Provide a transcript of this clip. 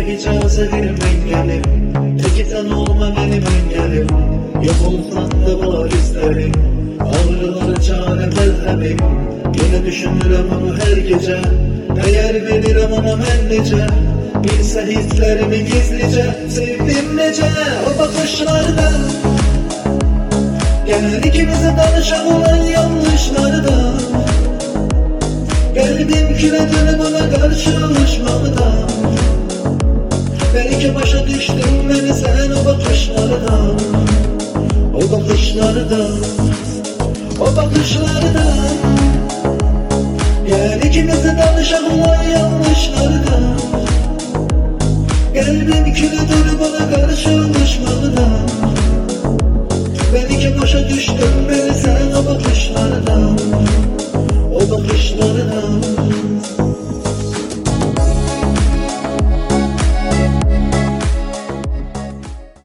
icazə vermən gəlir. Teki sən olma mənim engelim. Yok olsan da var isterim. Ağrılara çare məlhəmim. Yine düşünürəm onu hər gecə. Dəyər verirəm ona mən necə. Bilsə hisslərimi gizlicə. Sevdim necə o baxışlarda. Gel ikimize danışaq olan yanlışlarda. Geldim küredini bana karşı alışmaqda. Belki başa düşdün beni sen o bakışlarda. O bakışlarda, o bakışlarda. Gel ikimize danışaq olan yanlışlarda. Geldim küredini